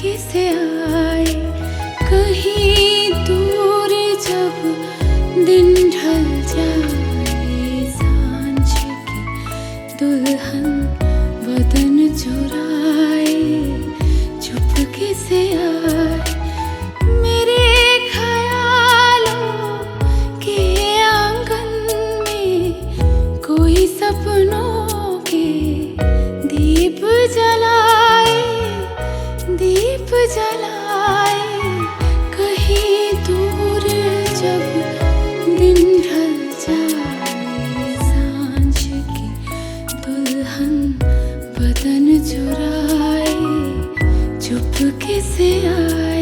चुपके से आए। कहीं दूर जब दिन ढल जाए, सांझ की दुल्हन बदन चुराए चुपके से आए। मेरे ख्यालों के आंगन में कोई सपनों के दीप जलाए, दीप जलाए। कहीं दूर जब दिन ढल जाए, सांझ की दुल्हन बदन चुराए चुपके से आए।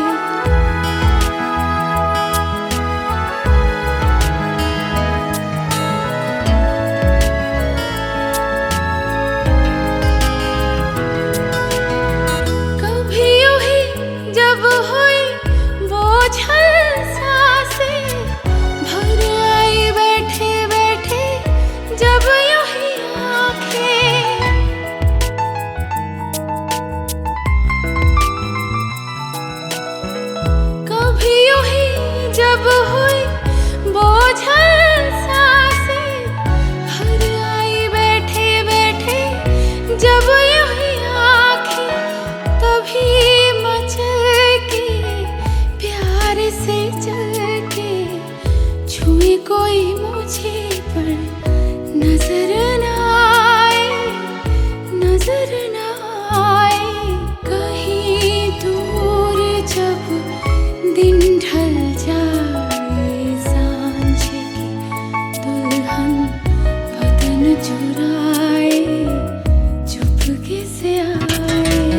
जब हुई बोझल सांसें, भर आई बैठे बैठे जब यूं ही आँखें, तभी मचल के प्यार से चल के छुए कोई मुझे पर नजर न आए, नजर न आए। कहीं दूर जब दिन ढल जाए, सांझ की दुल्हन बदन चुराए चुपके से आए।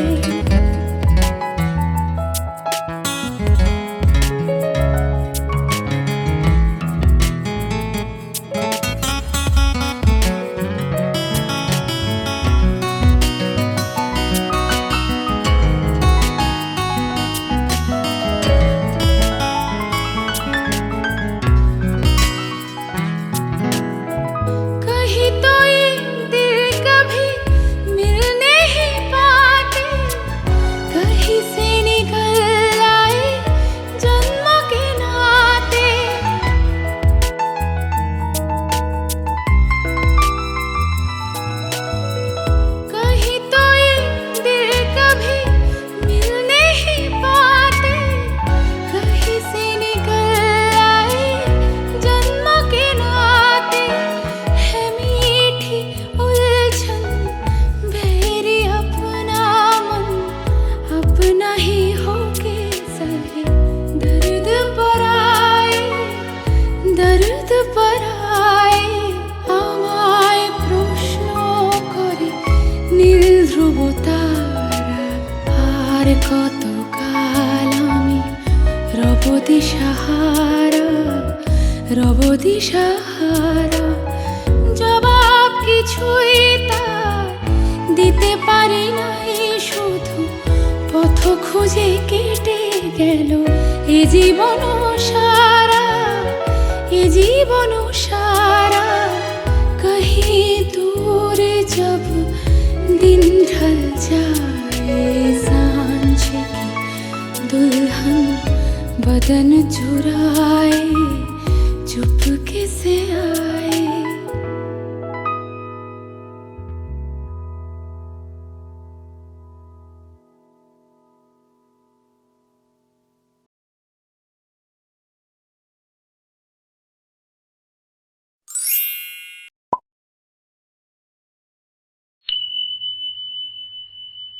दर्द पर आए আমায় প্রশ্ন করে নীল ধ্রুব তারা। আর কত কাল আমি রব দিশাহারা, রব দিশাহারা। জবাব কিছুই তার দিতে পারি নাই, শুধু পথ খুঁজে কেটে গেল এ জীবন সারা, ये जीवन सारा। कहीं दूर जब दिन ढल जाए, सांझ की दुल्हन बदन चुराए चुपके से आए।